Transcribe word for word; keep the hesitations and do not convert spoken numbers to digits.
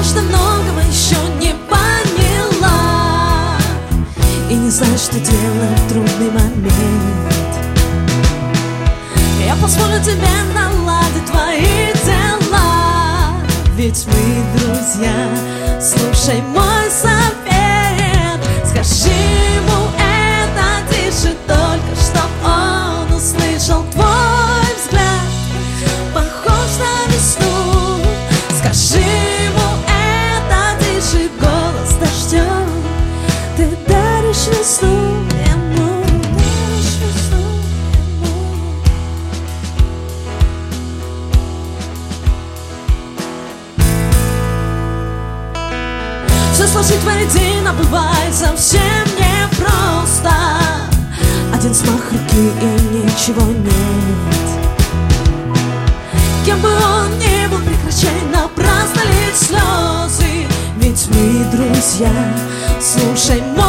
что многого еще не поняла и не знаю, что делать в трудный момент. Я позволю тебе наладить твои дела, ведь мы друзья. Слушай мой совет, скажи ему это тише, только чтоб он услышал твой взгляд, похож на весну. Скажи ему это тише, голос дождем, ты даришь весну ему, даришь весну ему. Все сложить воедино бывает совсем непросто. Один взмах руки и ничего нет. Кем бы он ни был, прекращай напрасно лить слезы, ведь мы друзья. Слушай мой